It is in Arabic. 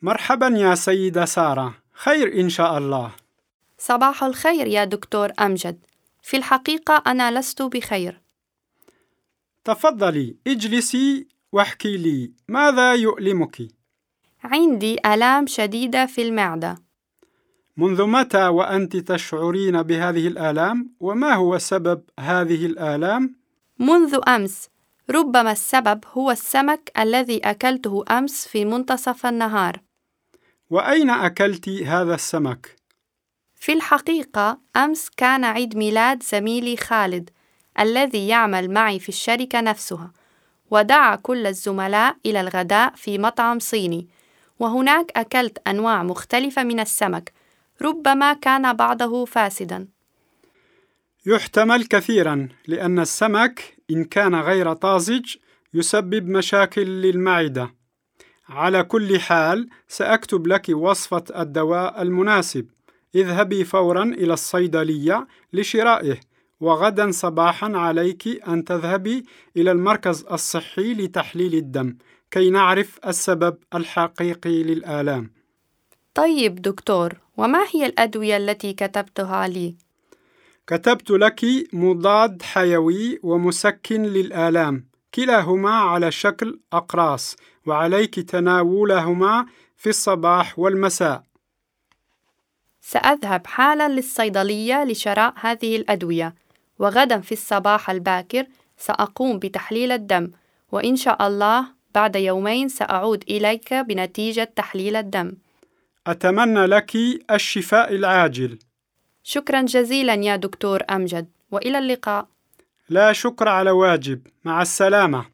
مرحبا يا سيدة سارة، خير إن شاء الله. صباح الخير يا دكتور أمجد. في الحقيقة أنا لست بخير. تفضلي اجلسي واحكي لي، ماذا يؤلمك؟ عندي آلام شديدة في المعدة. منذ متى وأنت تشعرين بهذه الآلام؟ وما هو سبب هذه الآلام؟ منذ أمس. ربما السبب هو السمك الذي أكلته أمس في منتصف النهار. وأين أكلت هذا السمك؟ في الحقيقة أمس كان عيد ميلاد زميلي خالد الذي يعمل معي في الشركة نفسها، ودعا كل الزملاء إلى الغداء في مطعم صيني، وهناك أكلت أنواع مختلفة من السمك، ربما كان بعضه فاسداً. يحتمل كثيرا، لأن السمك إن كان غير طازج يسبب مشاكل للمعدة. على كل حال سأكتب لك وصفة الدواء المناسب. اذهبي فورا إلى الصيدلية لشرائه، وغدا صباحا عليك أن تذهبي إلى المركز الصحي لتحليل الدم كي نعرف السبب الحقيقي للآلام. طيب دكتور، وما هي الأدوية التي كتبتها لي؟ كتبت لك مضاد حيوي ومسكن للآلام، كلاهما على شكل أقراص، وعليك تناولهما في الصباح والمساء. سأذهب حالا للصيدلية لشراء هذه الأدوية، وغدا في الصباح الباكر سأقوم بتحليل الدم، وإن شاء الله بعد يومين سأعود إليك بنتيجة تحليل الدم. أتمنى لك الشفاء العاجل. شكرا جزيلا يا دكتور أمجد، وإلى اللقاء. لا شكر على واجب، مع السلامة.